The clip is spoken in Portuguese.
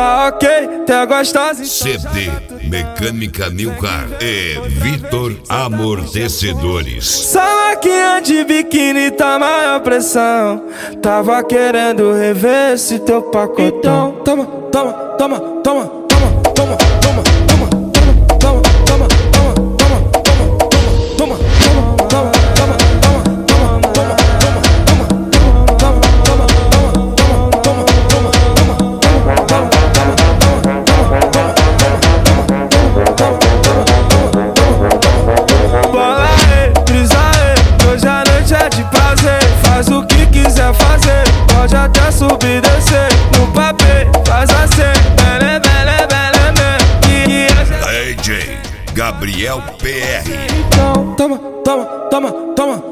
tá ok, tá gostosa. CD Mecânica New Car e Vitor Amortecedores. Salaquinha de biquíni tá maior pressão. Tava querendo rever esse teu pacotão. Toma, toma, toma, toma, toma, toma, toma, toma, toma, toma, toma, toma, toma, bola aí, brisa aí, hoje a noite é de prazer. Faz o que quiser fazer, pode até subir e descer. No papel, faz assim, bele, bele, bele, bele. DJ Gabriel PR. Então, toma, toma, toma, toma.